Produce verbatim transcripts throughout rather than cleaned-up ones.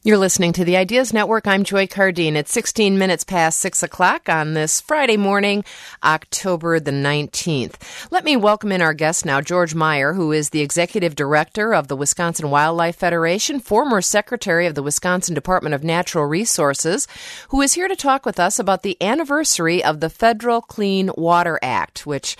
You're listening to the Ideas Network. I'm Joy Cardine. It's sixteen minutes past six o'clock on this Friday morning, October the nineteenth. Let me welcome in our guest now, George Meyer, who is the Executive Director of the Wisconsin Wildlife Federation, former Secretary of the Wisconsin Department of Natural Resources, who is here to talk with us about the anniversary of the Federal Clean Water Act, which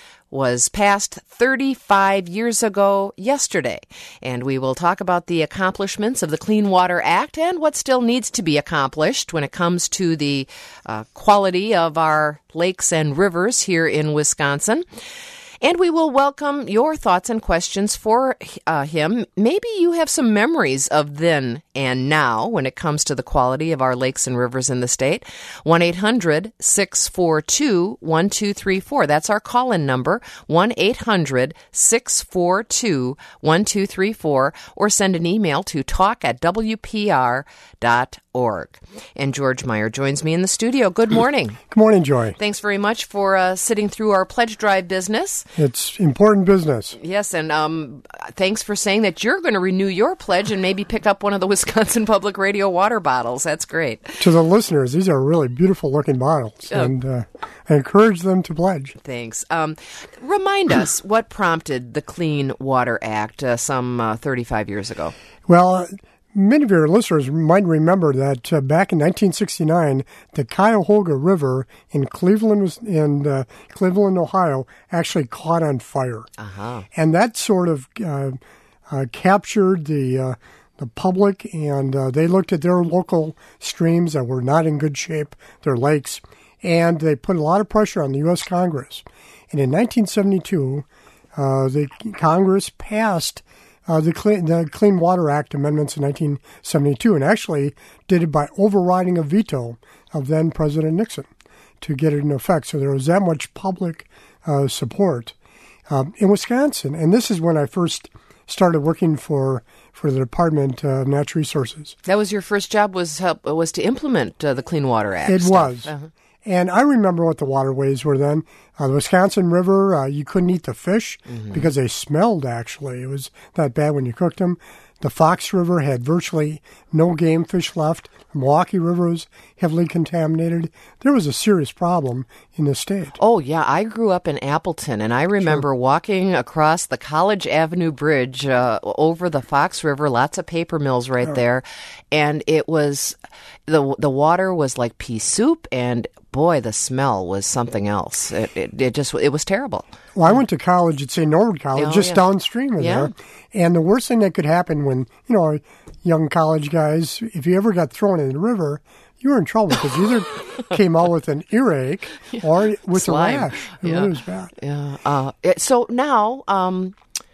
was passed thirty-five years ago yesterday. And we will talk about the accomplishments of the Clean Water Act and what still needs to be accomplished when it comes to the uh, quality of our lakes and rivers here in Wisconsin. And we will welcome your thoughts and questions for uh, him. Maybe you have some memories of then and now when it comes to the quality of our lakes and rivers in the state. one eight hundred six four two one two three four. That's our call-in number, one eight hundred six four two one two three four, or send an email to talk at w p r dot org. And George Meyer joins me in the studio. Good morning. Good morning, Joy. Thanks very much for uh, sitting through our pledge drive business. It's important business. Yes, and um, thanks for saying that you're going to renew your pledge and maybe pick up one of the Wisconsin Public Radio water bottles. That's great. To the listeners, these are really beautiful-looking bottles, oh. and uh, I encourage them to pledge. Thanks. Um, remind us what prompted the Clean Water Act uh, some uh, thirty-five years ago. Well, uh, many of your listeners might remember that uh, back in nineteen sixty-nine, the Cuyahoga River in Cleveland, in uh, Cleveland, Ohio, actually caught on fire, uh-huh. and that sort of uh, uh, captured the uh, the public, and uh, they looked at their local streams that were not in good shape, their lakes, and they put a lot of pressure on the U S Congress. And in nineteen seventy-two, uh, the Congress passed Uh, the, Clean, the Clean Water Act amendments in nineteen seventy-two, and actually did it by overriding a veto of then President Nixon to get it in effect. So there was that much public uh, support um, in Wisconsin. And this is when I first started working for for the Department of Natural Resources. That was your first job, was help, was to implement uh, the Clean Water Act. It stuff. was. Uh-huh. And I remember what the waterways were then. Uh, the Wisconsin River, uh, you couldn't eat the fish mm-hmm. because they smelled, actually. It was that bad when you cooked them. The Fox River had virtually no game fish left. The Milwaukee River was heavily contaminated. There was a serious problem in the state. Oh, yeah. I grew up in Appleton, and I remember sure. walking across the College Avenue Bridge uh, over the Fox River, lots of paper mills right oh. there, and it was, the the water was like pea soup, and boy, the smell was something else. It, it, it just, it was terrible. Well, I went to college at Saint Norbert College, oh, just yeah. downstream of yeah. there. And the worst thing that could happen when, you know, young college guys, if you ever got thrown in the river, you were in trouble because you either came out with an earache or with Slime. a rash. It yeah. really was bad. Yeah. Uh, it, so now, um,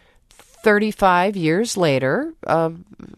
thirty-five years later, uh,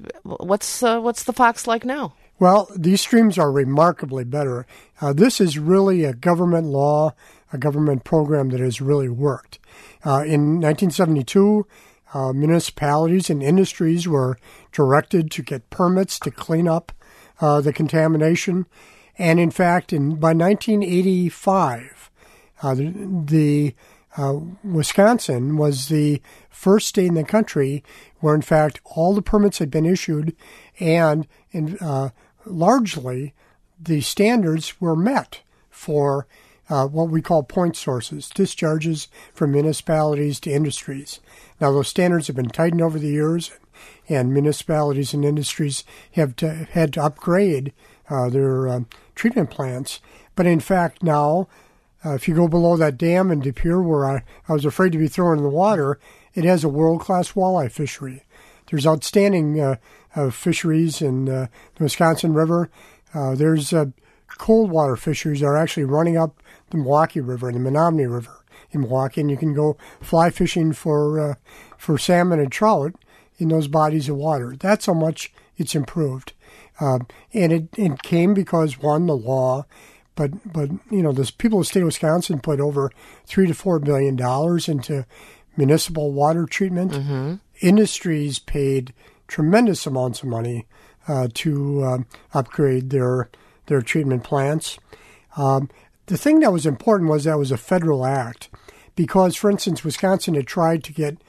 what's uh, what's the Fox like now? Well, these streams are remarkably better. Uh, this is really a government law, a government program that has really worked. Uh, in nineteen seventy-two, uh, municipalities and industries were directed to get permits to clean up uh, the contamination. And in fact, in by nineteen eighty-five, uh, the, the uh, Wisconsin was the first state in the country where, in fact, all the permits had been issued, and in, uh, largely the standards were met for uh, what we call point sources, discharges from municipalities to industries. Now, those standards have been tightened over the years, and municipalities and industries have to, had to upgrade uh, their um, treatment plants. But in fact, now, uh, if you go below that dam in De Pere, where I, I was afraid to be thrown in the water, it has a world-class walleye fishery. There's outstanding uh, uh, fisheries in uh, the Wisconsin River. Uh, there's uh, cold water fisheries that are actually running up the Milwaukee River and the Menominee River in Milwaukee, and you can go fly fishing for uh, for salmon and trout in those bodies of water. That's how much it's improved. Uh, and it, it came because, one, the law, but, but you know, the people of the state of Wisconsin put over three to four billion dollars into municipal water treatment. Mm-hmm. Industries paid tremendous amounts of money uh, to um, upgrade their their treatment plants. Um, the thing that was important was that it was a federal act because, for instance, Wisconsin had tried to get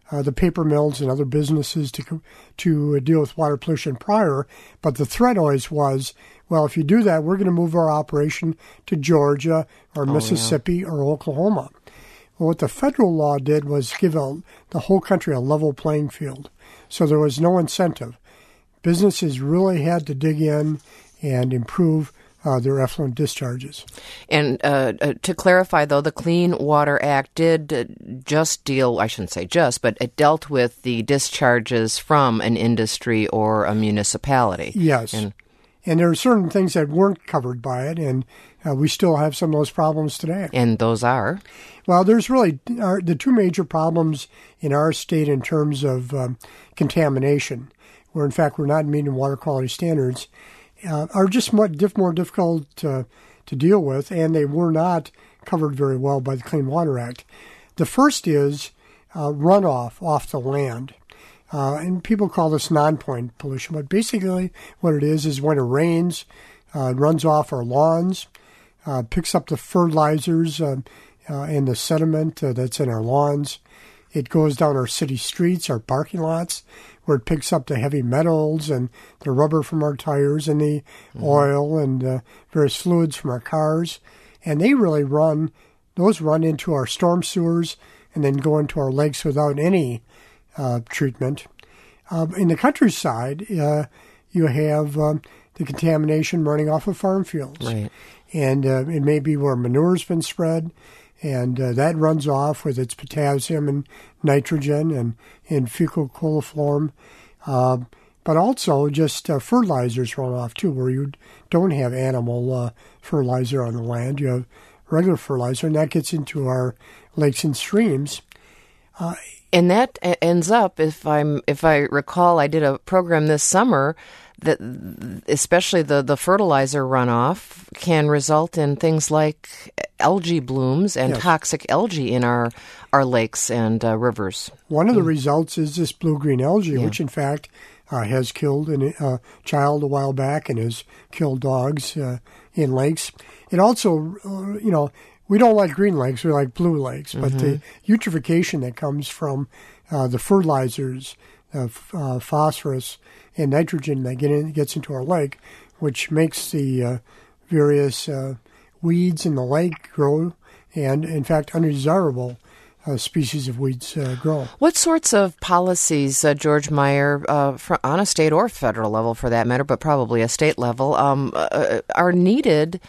uh, the paper mills and other businesses to to deal with water pollution prior, but the threat always was, well, if you do that, we're going to move our operation to Georgia or oh, Mississippi yeah. or Oklahoma. Well, what the federal law did was give a, the whole country a level playing field, so there was no incentive. Businesses really had to dig in and improve uh, their effluent discharges. And uh, uh, to clarify, though, the Clean Water Act did uh, just deal, I shouldn't say just, but it dealt with the discharges from an industry or a municipality. Yes. And, and there are certain things that weren't covered by it, and uh, we still have some of those problems today. And those are? Well, there's really uh, the two major problems in our state in terms of um, contamination, where, in fact, we're not meeting water quality standards, uh, are just more, diff- more difficult uh, to deal with, and they were not covered very well by the Clean Water Act. The first is uh, runoff off the land. Uh, and people call this non-point pollution, but basically what it is is when it rains, uh, it runs off our lawns, uh, picks up the fertilizers uh, uh, and the sediment uh, that's in our lawns. It goes down our city streets, our parking lots, where it picks up the heavy metals and the rubber from our tires and the mm-hmm. oil and uh, various fluids from our cars. And they really run, those run into our storm sewers and then go into our lakes without any uh, treatment. Uh, in the countryside, uh, you have um, the contamination running off of farm fields. Right. And uh, it may be where manure's been spread, and uh, that runs off with its potassium and nitrogen and, and fecal coliform. Uh, but also just uh, fertilizers run off, too, where you don't have animal uh, fertilizer on the land. You have regular fertilizer, and that gets into our lakes and streams. Uh, and that ends up, if I'm if I recall, I did a program this summer that especially the, the fertilizer runoff can result in things like algae blooms and yes. toxic algae in our our lakes and uh, rivers. One of the mm. results is this blue-green algae, yeah. which in fact uh, has killed a uh, child a while back and has killed dogs uh, in lakes. It also, uh, you know, we don't like green lakes, we like blue lakes, but mm-hmm. the eutrophication that comes from uh, the fertilizers, uh, uh, phosphorus, and nitrogen that get in, gets into our lake, which makes the uh, various uh, weeds in the lake grow, and in fact, undesirable uh, species of weeds uh, grow. What sorts of policies, uh, George Meyer, uh, for, on a state or federal level for that matter, but probably a state level, um, uh, are needed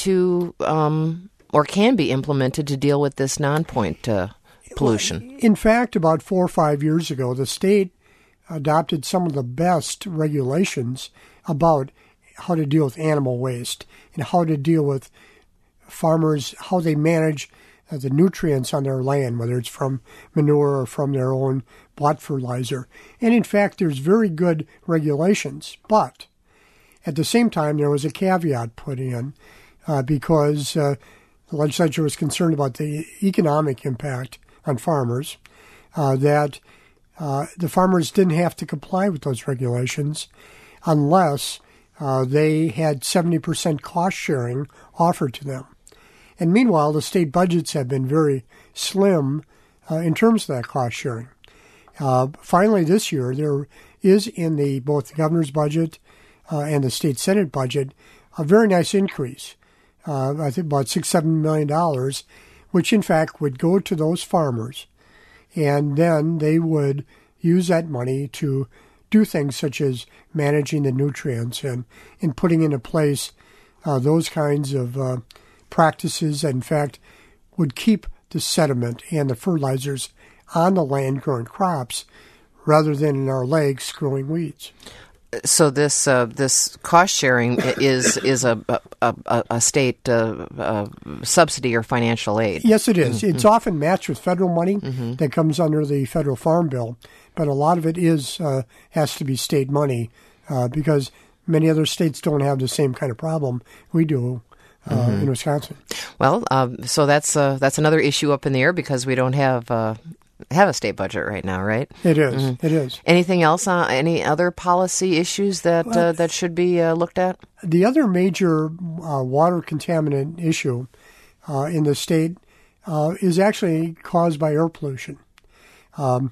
to um, or can be implemented to deal with this non-point uh, pollution? In fact, about four or five years ago, the state adopted some of the best regulations about how to deal with animal waste and how to deal with farmers, how they manage uh, the nutrients on their land, whether it's from manure or from their own bought fertilizer. And in fact, there's very good regulations. But at the same time, there was a caveat put in uh, because uh, the legislature was concerned about the economic impact on farmers, uh, that Uh, the farmers didn't have to comply with those regulations unless uh, they had seventy percent cost sharing offered to them. And meanwhile, the state budgets have been very slim uh, in terms of that cost sharing. Uh, finally, this year, there is in the both the governor's budget uh, and the state senate budget a very nice increase, uh, I think about six, seven million dollars, which in fact would go to those farmers. And then they would use that money to do things such as managing the nutrients and, and putting into place uh, those kinds of uh, practices that, in fact, would keep the sediment and the fertilizers on the land growing crops rather than in our lakes growing weeds. So this uh, this cost sharing is is a a, a state uh, uh, subsidy or financial aid. Yes, it is. Mm-hmm. It's often matched with federal money mm-hmm. that comes under the federal farm bill, but a lot of it is uh, has to be state money uh, because many other states don't have the same kind of problem we do uh, mm-hmm. in Wisconsin. Well, um, so that's uh, that's another issue up in the air because we don't have. Uh, have a state budget right now, right? It is. Mm-hmm. It is. Anything else? Uh, any other policy issues that well, uh, that should be uh, looked at? The other major uh, water contaminant issue uh, in the state uh, is actually caused by air pollution. Um,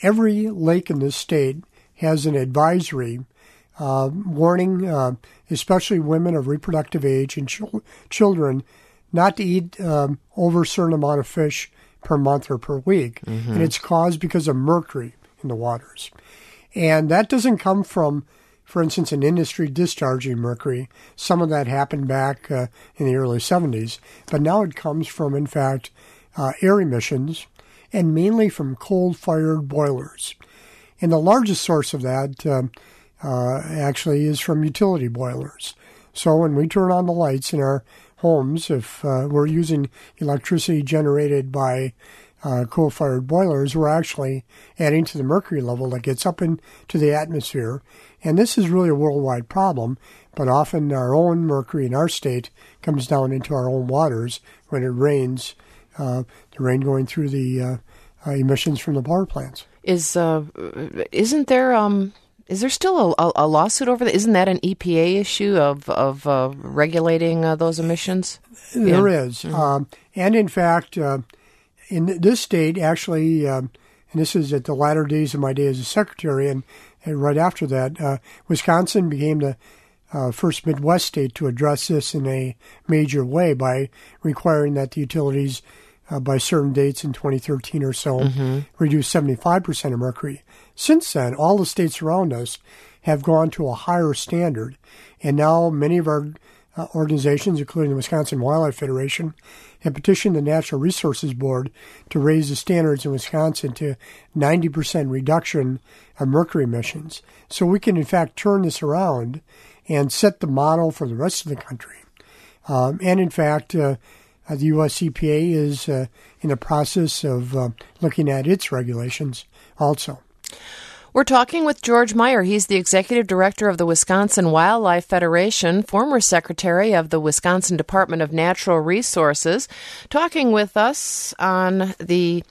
every lake in this state has an advisory uh, warning, uh, especially women of reproductive age and ch- children, not to eat um, over a certain amount of fish per month or per week. Mm-hmm. And it's caused because of mercury in the waters. And that doesn't come from, for instance, an industry discharging mercury. Some of that happened back uh, in the early seventies. But now it comes from, in fact, uh, air emissions, and mainly from coal-fired boilers. And the largest source of that uh, uh, actually is from utility boilers. So when we turn on the lights in our homes, if uh, we're using electricity generated by uh, coal-fired boilers, we're actually adding to the mercury level that gets up into the atmosphere. And this is really a worldwide problem, but often our own mercury in our state comes down into our own waters when it rains, uh, the rain going through the uh, uh, emissions from the power plants. Is uh, isn't there um is there still a, a lawsuit over that? Isn't that an E P A issue of of uh, regulating uh, those emissions? There yeah. is, mm-hmm. um, and in fact, uh, in this state, actually, um, and this is at the latter days of my day as a secretary, and, and right after that, uh, Wisconsin became the uh, first Midwest state to address this in a major way by requiring that the utilities, Uh, by certain dates in twenty thirteen or so, mm-hmm. reduced seventy-five percent of mercury. Since then, all the states around us have gone to a higher standard, and now many of our uh, organizations, including the Wisconsin Wildlife Federation, have petitioned the Natural Resources Board to raise the standards in Wisconsin to ninety percent reduction of mercury emissions. So we can, in fact, turn this around and set the model for the rest of the country. Um, and, in fact, uh, Uh, the U S E P A is uh, in the process of uh, looking at its regulations also. We're talking with George Meyer. He's the executive director of the Wisconsin Wildlife Federation, former secretary of the Wisconsin Department of Natural Resources, talking with us on the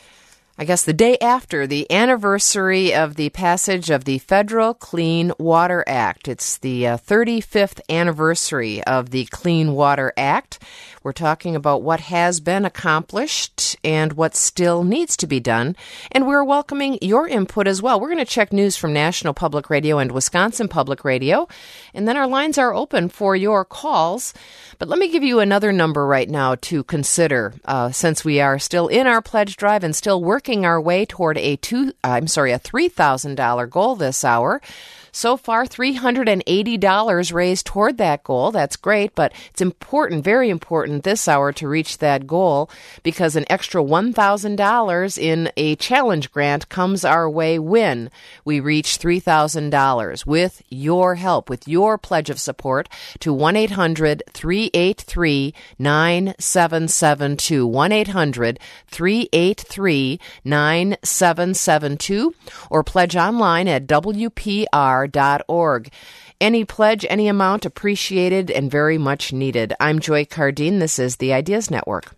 I guess the day after the anniversary of the passage of the Federal Clean Water Act. It's the uh, thirty-fifth anniversary of the Clean Water Act. We're talking about what has been accomplished and what still needs to be done. And we're welcoming your input as well. We're going to check news from National Public Radio and Wisconsin Public Radio. And then our lines are open for your calls. But let me give you another number right now to consider, uh, since we are still in our pledge drive and still working our way toward a two, I'm sorry, a three thousand dollars goal this hour. So far, three hundred eighty dollars raised toward that goal. That's great, but it's important, very important this hour to reach that goal because an extra one thousand dollars in a challenge grant comes our way when we reach three thousand dollars. With your help, with your pledge of support to one eight hundred three eight three nine seven seven two, one eight hundred three eight three nine seven seven two, or pledge online at W P R dot org. Any pledge, any amount appreciated and very much needed. I'm Joy Cardine. This is the Ideas Network.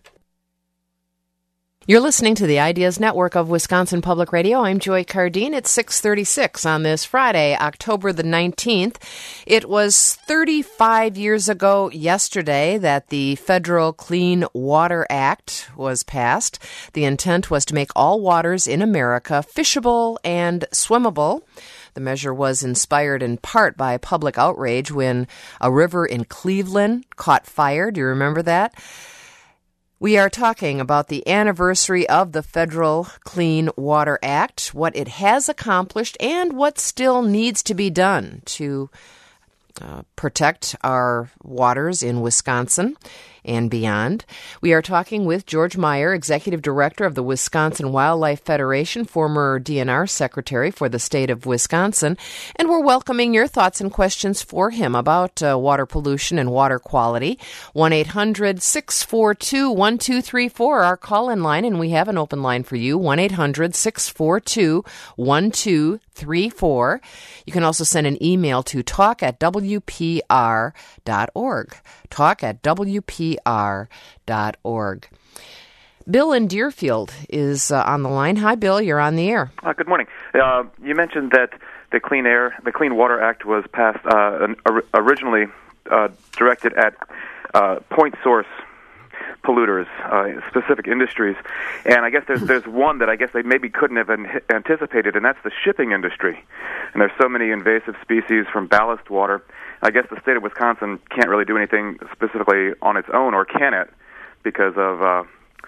You're listening to the Ideas Network of Wisconsin Public Radio. I'm Joy Cardine. It's six thirty-six on this Friday, October the nineteenth. It was thirty-five years ago yesterday that the Federal Clean Water Act was passed. The intent was to make all waters in America fishable and swimmable. The measure was inspired in part by public outrage when a river in Cleveland caught fire. Do you remember that? We are talking about the anniversary of the Federal Clean Water Act, what it has accomplished, and what still needs to be done to uh, protect our waters in Wisconsin and beyond. We are talking with George Meyer, Executive Director of the Wisconsin Wildlife Federation, former D N R Secretary for the state of Wisconsin, and we're welcoming your thoughts and questions for him about uh, water pollution and water quality. one eight hundred six four two one two three four, our call-in line, and we have an open line for you, one eight hundred six four two one two three four. You can also send an email to talk at W P R dot org, talk at W P R dot org. Bill in Deerfield is uh, on the line. Hi, Bill. You're on the air. Uh, good morning. Uh, you mentioned that the Clean Air, the Clean Water Act was passed uh, originally uh, directed at uh, point source polluters, uh, specific industries. And I guess there's there's one that I guess they maybe couldn't have an- anticipated, and that's the shipping industry. And there's so many invasive species from ballast water. I guess the state of Wisconsin can't really do anything specifically on its own, or can it, because of uh,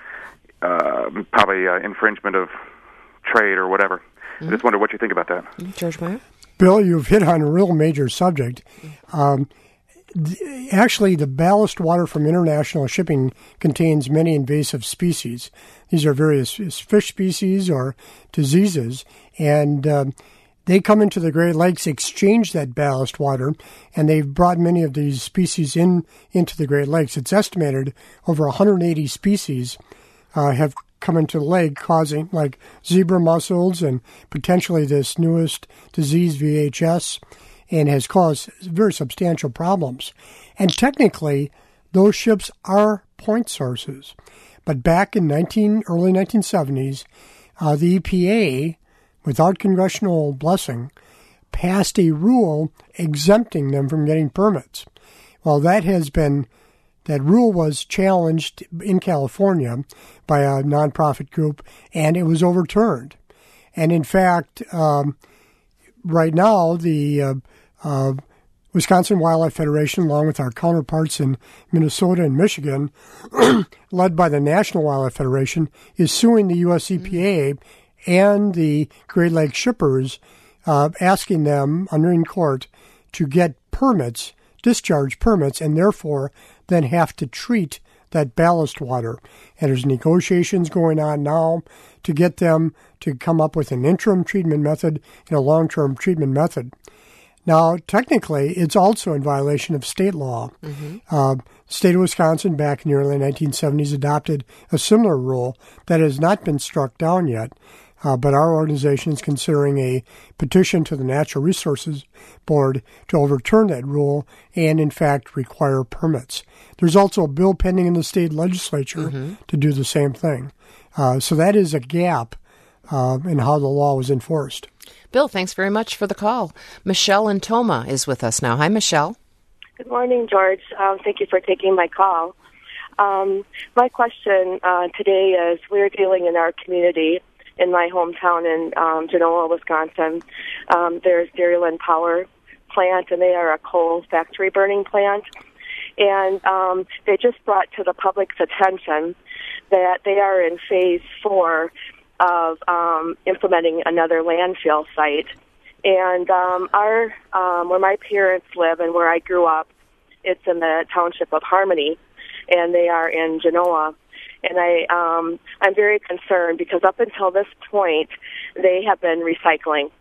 uh, probably uh, infringement of trade or whatever. Mm-hmm. I just wonder what you think about that. George Meyer? Bill, you've hit on a real major subject. Um, th- actually, the ballast water from international shipping contains many invasive species. These are various fish species or diseases, and um, they come into the Great Lakes, exchange that ballast water, and they've brought many of these species in into the Great Lakes. It's estimated over one hundred eighty species uh, have come into the lake, causing like zebra mussels and potentially this newest disease, V H S, and has caused very substantial problems. And technically, those ships are point sources. But back in nineteen early nineteen seventies, uh, the E P A, without congressional blessing, passed a rule exempting them from getting permits. Well, that has been That rule was challenged in California by a nonprofit group, and it was overturned. And in fact, um, right now, the uh, uh, Wisconsin Wildlife Federation, along with our counterparts in Minnesota and Michigan, led by the National Wildlife Federation, is suing the U S E P A and the Great Lakes shippers, uh, asking them under in court to get permits, discharge permits, and therefore then have to treat that ballast water. And there's negotiations going on now to get them to come up with an interim treatment method and a long-term treatment method. Now, technically, it's also in violation of state law. Mm-hmm. Uh, the state of Wisconsin, back in the early nineteen seventies, adopted a similar rule that has not been struck down yet. Uh, but our organization is considering a petition to the Natural Resources Board to overturn that rule and, in fact, require permits. There's also a bill pending in the state legislature mm-hmm. to do the same thing. Uh, so that is a gap uh, in how the law was enforced. Bill, thanks very much for the call. Michelle in Toma is with us now. Hi, Michelle. Good morning, George. Um, thank you for taking my call. Um, my question uh, today is we're dealing in our community in my hometown in um, Genoa, Wisconsin. Um, there's Dairyland Power Plant, and they are a coal factory burning plant. And um, they just brought to the public's attention that they are in phase four of um, implementing another landfill site. And um, our um, where my parents live and where I grew up, it's in the township of Harmony, and they are in Genoa. And I, um, I'm very concerned because up until this point, they have been recycling.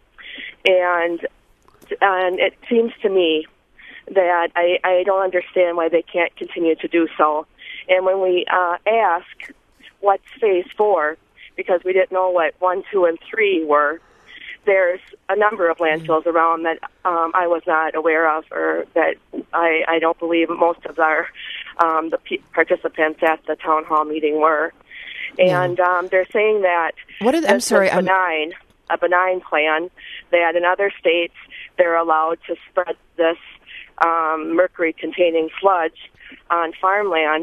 And and it seems to me that I, I don't understand why they can't continue to do so. And when we uh, ask what's phase four, because we didn't know what one, two, and three were, there's a number of landfills around that um, I was not aware of, or that I, I don't believe most of our um, the p- participants at the town hall meeting were. And yeah. um, they're saying that what is, I'm sorry, a benign, a benign plan, that in other states they're allowed to spread this um, mercury-containing sludge on farmland.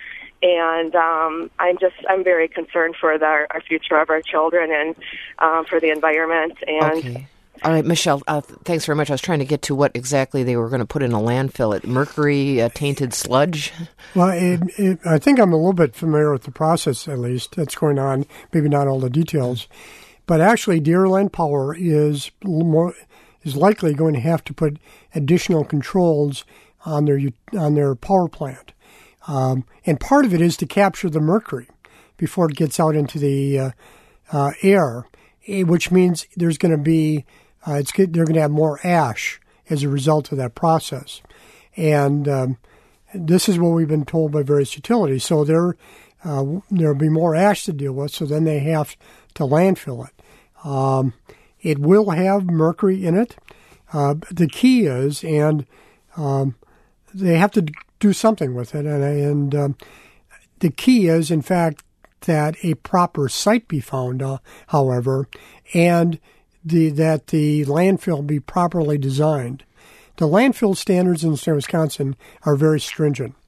And um, I'm just, I'm very concerned for the, our future of our children and um, for the environment. And okay. All right, Michelle, uh, thanks very much. I was trying to get to what exactly they were going to put in a landfill. At mercury-tainted uh, sludge? Well, it, it, I think I'm a little bit familiar with the process, at least, that's going on. Maybe not all the details. But actually, Dairyland Power is more, is likely going to have to put additional controls on their on their power plant. Um, and part of it is to capture the mercury before it gets out into the uh, uh, air, which means there's going to be, uh, it's they're going to have more ash as a result of that process. And um, this is what we've been told by various utilities. So there uh, there'll be more ash to deal with, so then they have to landfill it. Um, it will have mercury in it. Uh, the key is, and um, they have to do something with it. And, and um, the key is, in fact, that a proper site be found, uh, however, and the that the landfill be properly designed. The landfill standards in the state of Wisconsin are very stringent.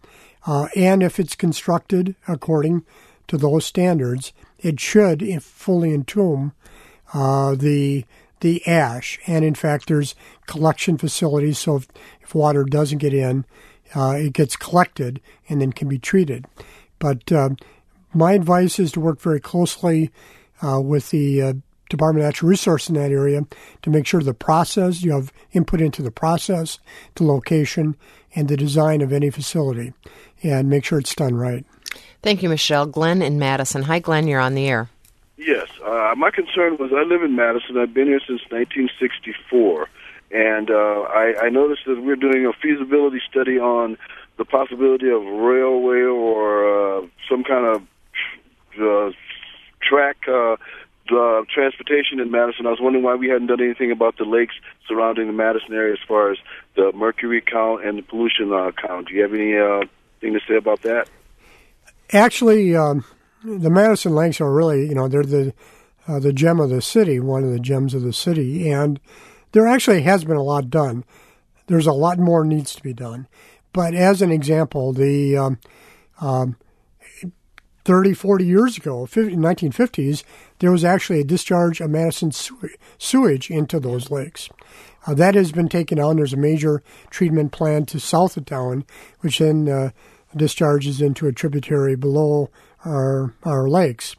Uh, and if it's constructed according to those standards, it should if fully entomb uh, the the ash. And in fact, there's collection facilities, so if, if water doesn't get in, uh, it gets collected and then can be treated. But uh, my advice is to work very closely uh, with the uh, Department of Natural Resources in that area to make sure the process, you have input into the process, the location, and the design of any facility, and make sure it's done right. Thank you, Michelle. Glenn in Madison. Hi, Glenn. You're on the air. Yes. Uh, my concern was I live in Madison. I've been here since nineteen sixty-four, and uh, I, I noticed that we're doing a feasibility study on the possibility of railway or uh, some kind of uh, track uh, uh, transportation in Madison. I was wondering why we hadn't done anything about the lakes surrounding the Madison area as far as the mercury count and the pollution uh, count. Do you have any uh, thing to say about that? Actually, um, the Madison Lakes are really, you know, they're the uh, the gem of the city, one of the gems of the city, and there actually has been a lot done. There's a lot more needs to be done. But as an example, the um, um, thirty, forty years ago, nineteen fifties, there was actually a discharge of Madison sewage into those lakes. Uh, that has been taken down. There's a major treatment plant to south of town, which then uh, discharges into a tributary below our our lakes.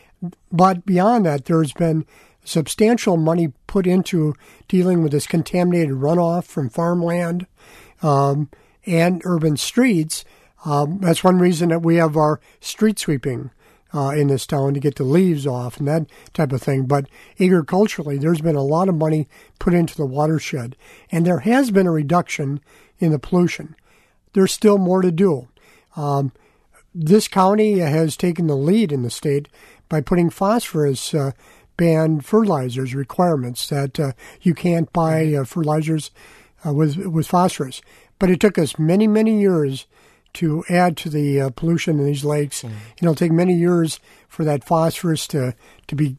But beyond that, there's been substantial money put into dealing with this contaminated runoff from farmland um, and urban streets. Um, that's one reason that we have our street sweeping uh, in this town to get the leaves off and that type of thing. But agriculturally, there's been a lot of money put into the watershed, and there has been a reduction in the pollution. There's still more to do. Um, this county has taken the lead in the state by putting phosphorus uh, banned fertilizers requirements that uh, you can't buy uh, fertilizers uh, with with phosphorus. But it took us many, many years to add to the uh, pollution in these lakes. Mm. It'll take many years for that phosphorus to, to be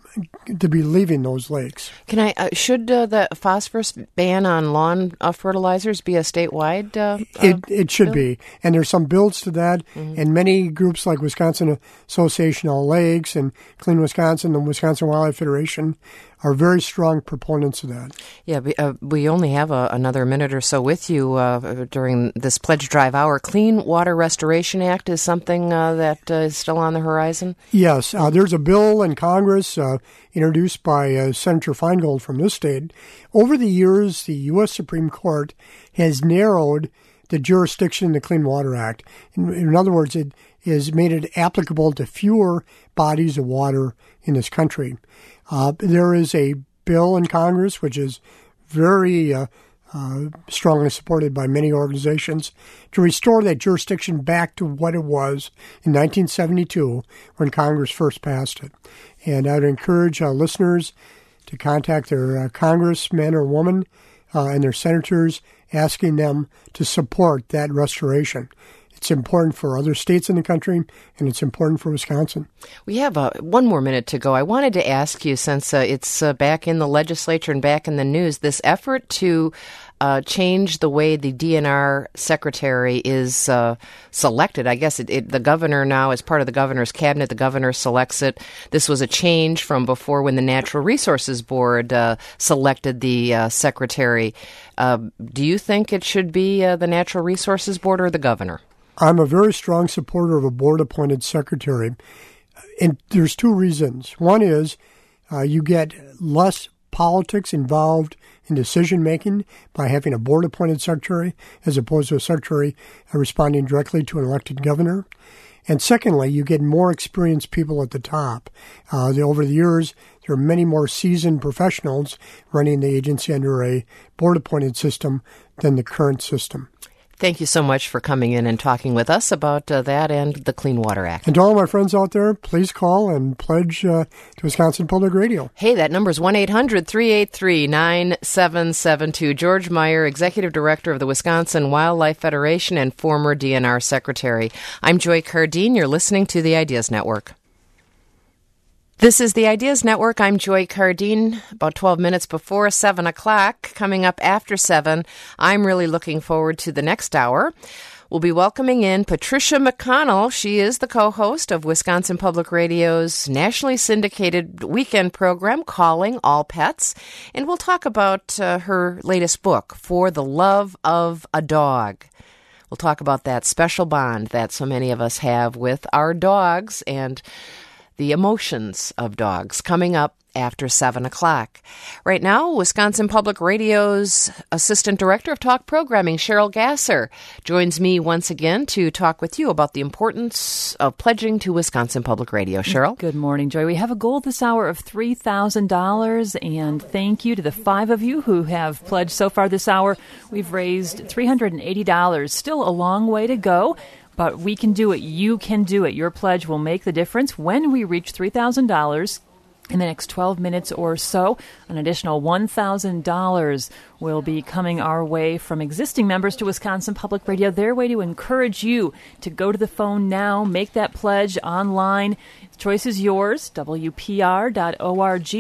to be leaving those lakes. Can I? Uh, should uh, the phosphorus ban on lawn uh, fertilizers be a statewide? Uh, it uh, it should bill? be, and there's some bills to that. Mm-hmm. And many groups like Wisconsin Association of Lakes and Clean Wisconsin and Wisconsin Wildlife Federation are very strong proponents of that. Yeah, we, uh, we only have a, another minute or so with you uh, during this pledge drive hour. Clean Water Restoration Act is something uh, that uh, is still on the horizon? Yes. Uh, there's a bill in Congress uh, introduced by uh, Senator Feingold from this state. Over the years, the U S Supreme Court has narrowed the jurisdiction in the Clean Water Act. In, in other words, it has made it applicable to fewer bodies of water in this country. Uh, there is a bill in Congress which is very uh, uh, strongly supported by many organizations to restore that jurisdiction back to what it was in nineteen seventy-two when Congress first passed it. And I would encourage uh, listeners to contact their uh, congressman or woman uh, and their senators, asking them to support that restoration. It's important for other states in the country, and it's important for Wisconsin. We have uh, one more minute to go. I wanted to ask you, since uh, it's uh, back in the legislature and back in the news, this effort to uh, change the way the D N R secretary is uh, selected. I guess it, it, the governor now, as part of the governor's cabinet, the governor selects it. This was a change from before when the Natural Resources Board uh, selected the uh, secretary. Uh, do you think it should be uh, the Natural Resources Board or the governor? I'm a very strong supporter of a board-appointed secretary, and there's two reasons. One is uh, you get less politics involved in decision-making by having a board-appointed secretary as opposed to a secretary uh, responding directly to an elected governor. And secondly, you get more experienced people at the top. Uh, the, over the years, there are many more seasoned professionals running the agency under a board-appointed system than the current system. Thank you so much for coming in and talking with us about uh, that and the Clean Water Act. And to all my friends out there, please call and pledge uh, to Wisconsin Public Radio. Hey, that number is one eight hundred three eight three nine seven seven two. George Meyer, Executive Director of the Wisconsin Wildlife Federation and former D N R Secretary. I'm Joy Cardine. You're listening to the Ideas Network. This is the Ideas Network. I'm Joy Cardine. About twelve minutes before seven o'clock. Coming up after seven, I'm really looking forward to the next hour. We'll be welcoming in Patricia McConnell. She is the co-host of Wisconsin Public Radio's nationally syndicated weekend program, Calling All Pets. And we'll talk about uh, her latest book, For the Love of a Dog. We'll talk about that special bond that so many of us have with our dogs and the emotions of dogs, coming up after seven o'clock. Right now, Wisconsin Public Radio's Assistant Director of Talk Programming, Cheryl Gasser, joins me once again to talk with you about the importance of pledging to Wisconsin Public Radio. Cheryl? Good morning, Joy. We have a goal this hour of three thousand dollars, and thank you to the five of you who have pledged so far this hour. We've raised three hundred eighty dollars. Still a long way to go, but we can do it. You can do it. Your pledge will make the difference when we reach three thousand dollars. In the next twelve minutes or so, an additional one thousand dollars will be coming our way from existing members to Wisconsin Public Radio. Their way to encourage you to go to the phone now, make that pledge online. The choice is yours, W P R dot org.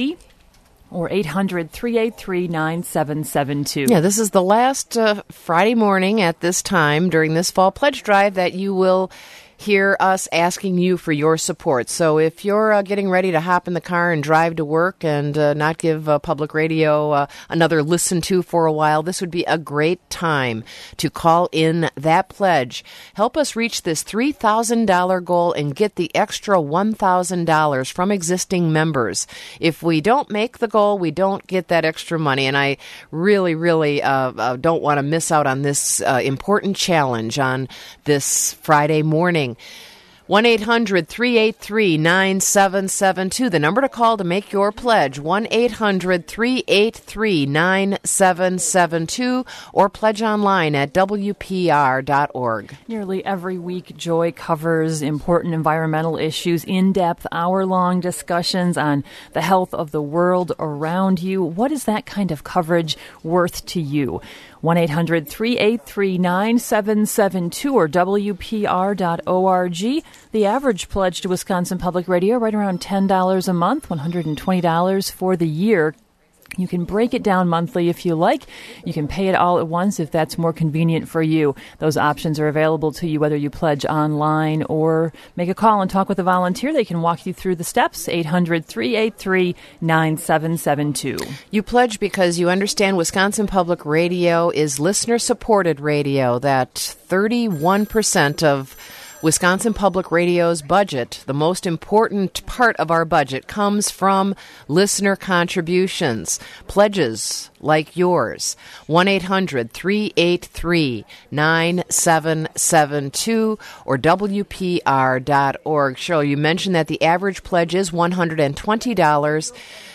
Or eight hundred, three eight three, nine seven seven two. Yeah, this is the last uh, Friday morning at this time during this fall pledge drive that you will hear us asking you for your support. So if you're uh, getting ready to hop in the car and drive to work and uh, not give uh, public radio uh, another listen to for a while, this would be a great time to call in that pledge. Help us reach this three thousand dollars goal and get the extra one thousand dollars from existing members. If we don't make the goal, we don't get that extra money. And I really, really uh, uh, don't want to miss out on this uh, important challenge on this Friday morning. one eight hundred, three eight three, nine seven seven two, the number to call to make your pledge, one eight hundred, three eight three, nine seven seven two, or pledge online at W P R dot org. Nearly every week, Joy covers important environmental issues, in-depth, hour-long discussions on the health of the world around you. What is that kind of coverage worth to you? one eight hundred, three eight three, nine seven seven two or W P R dot org. The average pledge to Wisconsin Public Radio, right around ten dollars a month, one hundred twenty dollars for the year. You can break it down monthly if you like. You can pay it all at once if that's more convenient for you. Those options are available to you whether you pledge online or make a call and talk with a volunteer. They can walk you through the steps, eight hundred, three eight three, nine seven seven two. You pledge because you understand Wisconsin Public Radio is listener-supported radio, that thirty-one percent of Wisconsin Public Radio's budget, the most important part of our budget, comes from listener contributions, pledges like yours. one eight hundred, three eight three, nine seven seven two or W P R dot org. Cheryl, you mentioned that the average pledge is one hundred twenty dollars.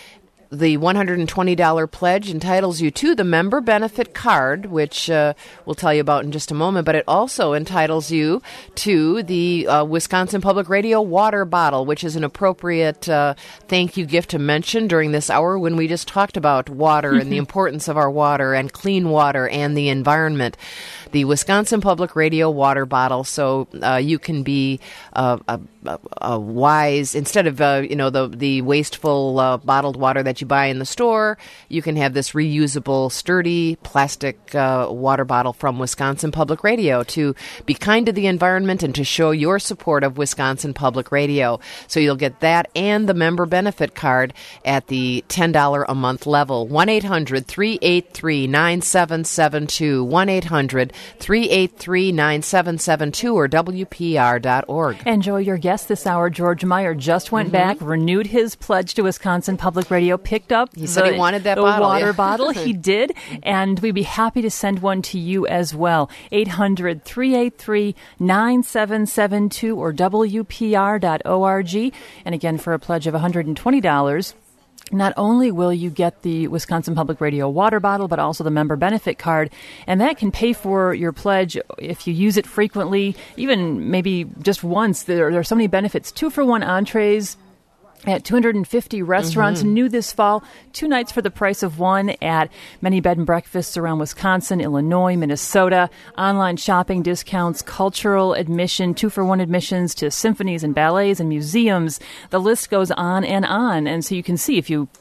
The one hundred twenty dollars pledge entitles you to the member benefit card, which uh, we'll tell you about in just a moment, but it also entitles you to the uh, Wisconsin Public Radio water bottle, which is an appropriate uh, thank you gift to mention during this hour when we just talked about water and the importance of our water and clean water and the environment. The Wisconsin Public Radio water bottle, so uh, you can be uh, a, a, a wise, instead of uh, you know the the wasteful uh, bottled water that you buy in the store, you can have this reusable, sturdy plastic uh, water bottle from Wisconsin Public Radio to be kind to the environment and to show your support of Wisconsin Public Radio. So you'll get that and the member benefit card at the ten dollars a month level. one eight hundred, three eight three, nine seven seven two, one eight hundred, three eight three, nine seven seven two or W P R dot org. Enjoy your guest this hour. George Meyer just went mm-hmm. back, renewed his pledge to Wisconsin Public Radio, picked up he the, said he wanted that the bottle, water yeah. bottle. He did, and we'd be happy to send one to you as well. eight hundred, three eight three, nine seven seven two or W P R dot org. And again, for a pledge of one hundred twenty dollars, not only will you get the Wisconsin Public Radio water bottle, but also the member benefit card, and that can pay for your pledge if you use it frequently, even maybe just once. There, there are so many benefits. Two for one entrees at two hundred fifty restaurants, mm-hmm. new this fall. Two nights for the price of one at many bed and breakfasts around Wisconsin, Illinois, Minnesota. Online shopping discounts, cultural admission, two-for-one admissions to symphonies and ballets and museums. The list goes on and on. And so you can see if you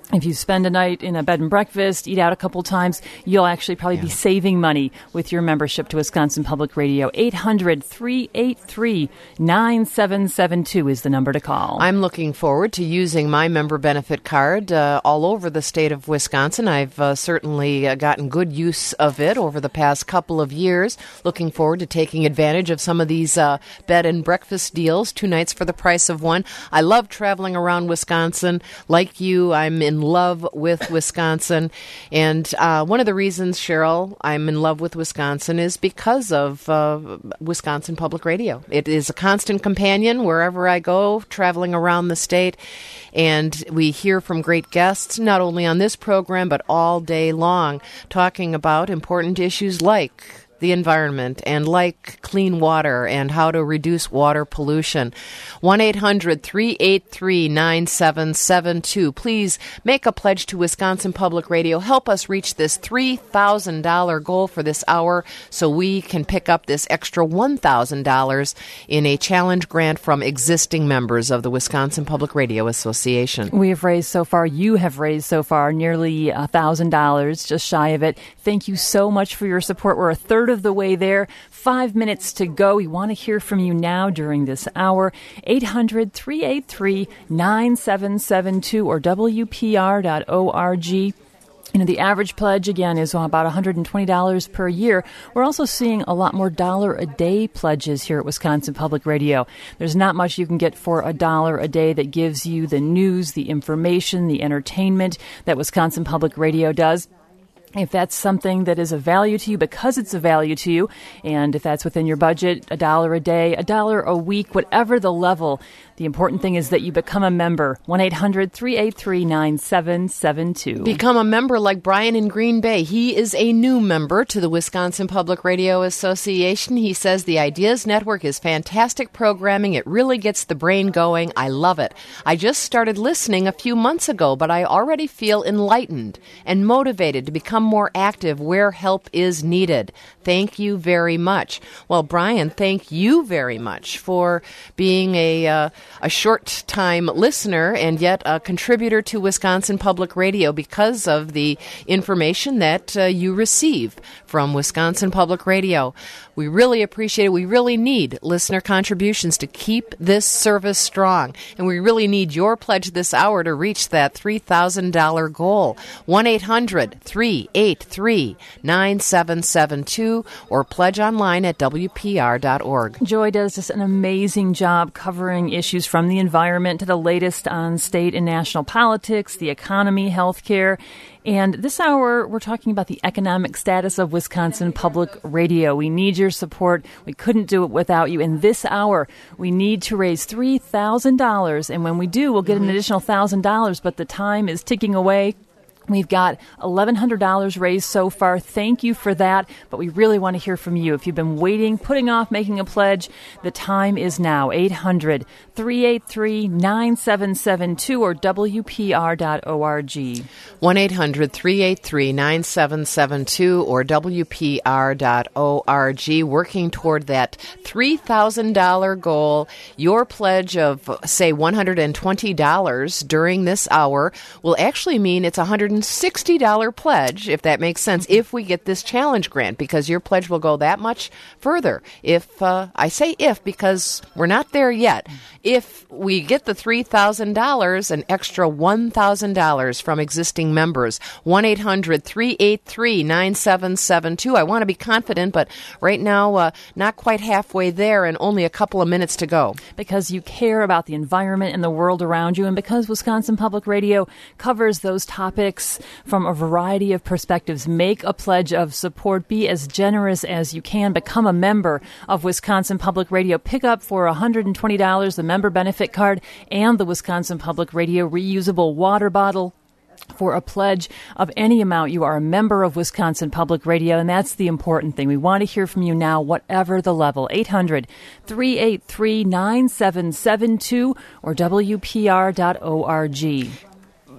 If you spend a night in a bed and breakfast, eat out a couple times, you'll actually probably yeah. be saving money with your membership to Wisconsin Public Radio. eight hundred, three eight three, nine seven seven two is the number to call. I'm looking forward to using my member benefit card uh, all over the state of Wisconsin. I've uh, certainly uh, gotten good use of it over the past couple of years. Looking forward to taking advantage of some of these uh, bed and breakfast deals, two nights for the price of one. I love traveling around Wisconsin. Like you, I'm in love with Wisconsin. And uh, one of the reasons, Cheryl, I'm in love with Wisconsin is because of uh, Wisconsin Public Radio. It is a constant companion wherever I go, traveling around the state. And we hear from great guests, not only on this program, but all day long, talking about important issues like the environment and like clean water and how to reduce water pollution. one eight hundred, three eight three, nine seven seven two. Please make a pledge to Wisconsin Public Radio. Help us reach this three thousand dollars goal for this hour so we can pick up this extra one thousand dollars in a challenge grant from existing members of the Wisconsin Public Radio Association. We have raised so far, you have raised so far, nearly one thousand dollars, just shy of it. Thank you so much for your support. We're a third of the way there. Five minutes to go. We want to hear from you now during this hour. eight hundred, three eight three, nine seven seven two or W P R dot org. You know, the average pledge, again, is about one hundred twenty dollars per year. We're also seeing a lot more dollar-a-day pledges here at Wisconsin Public Radio. There's not much you can get for a dollar a day that gives you the news, the information, the entertainment that Wisconsin Public Radio does. If that's something that is of value to you because it's of value to you, and if that's within your budget, a dollar a day, a dollar a week, whatever the level, the important thing is that you become a member. one eight hundred, three eight three, nine seven seven two. Become a member like Brian in Green Bay. He is a new member to the Wisconsin Public Radio Association. He says the Ideas Network is fantastic programming. It really gets the brain going. I love it. I just started listening a few months ago, but I already feel enlightened and motivated to become more active where help is needed. Thank you very much. Well, Brian, thank you very much for being a uh, a short-time listener and yet a contributor to Wisconsin Public Radio because of the information that uh, you receive from Wisconsin Public Radio. We really appreciate it. We really need listener contributions to keep this service strong. And we really need your pledge this hour to reach that three thousand dollars goal. one eight hundred, three eight three, nine seven seven two or pledge online at W P R dot org. Joy does just an amazing job covering issues from the environment to the latest on state and national politics, the economy, healthcare. And this hour, we're talking about the economic status of Wisconsin Public Radio. We need your support. We couldn't do it without you. In this hour, we need to raise three thousand dollars. And when we do, we'll get an additional one thousand dollars. But the time is ticking away. We've got eleven hundred dollars raised so far. Thank you for that. But we really want to hear from you. If you've been waiting, putting off making a pledge, the time is now. eight hundred, three eight three, nine seven seven two or W P R dot org. one eight hundred, three eight three, nine seven seven two or W P R dot org. Working toward that three thousand dollars goal. Your pledge of, say, one hundred twenty dollars during this hour will actually mean it's a one hundred sixty dollars pledge, if that makes sense, if we get this challenge grant, because your pledge will go that much further. If, uh, I say if because we're not there yet. If we get the three thousand dollars, an extra one thousand dollars from existing members, one eight hundred, three eight three, nine seven seven two. I want to be confident, but right now, uh, not quite halfway there and only a couple of minutes to go. Because you care about the environment and the world around you, and because Wisconsin Public Radio covers those topics from a variety of perspectives. Make a pledge of support. Be as generous as you can. Become a member of Wisconsin Public Radio. Pick up for one hundred twenty dollars the member benefit card and the Wisconsin Public Radio reusable water bottle. For a pledge of any amount, you are a member of Wisconsin Public Radio, and that's the important thing. We want to hear from you now, whatever the level. eight hundred, three eight three, nine seven seven two or W P R dot org.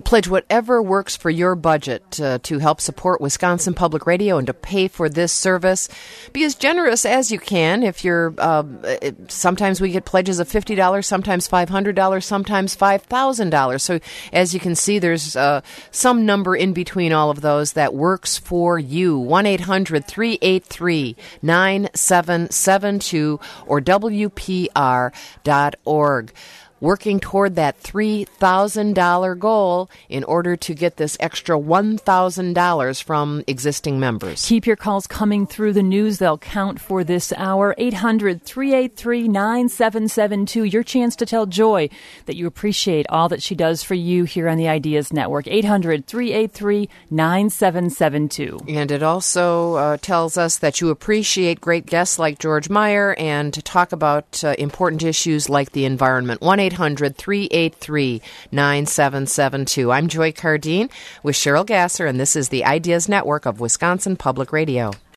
pledge whatever works for your budget uh, to help support Wisconsin Public Radio and to pay for this service. Be as generous as you can. If you're, uh, sometimes we get pledges of fifty dollars, sometimes five hundred dollars, sometimes five thousand dollars. So as you can see, there's uh, some number in between all of those that works for you. one eight hundred three eight three nine seven seven two or W P R dot org. Working toward that three thousand dollars goal in order to get this extra one thousand dollars from existing members. Keep your calls coming through the news. They'll count for this hour. eight hundred three eight three nine seven seven two. Your chance to tell Joy that you appreciate all that she does for you here on the Ideas Network. eight hundred three eight three nine seven seven two. And it also uh, tells us that you appreciate great guests like George Meyer and to talk about uh, important issues like the environment. one eight hundred three eight three nine seven seven two. I'm Joy Cardine with Cheryl Gasser, and this is the Ideas Network of Wisconsin Public Radio.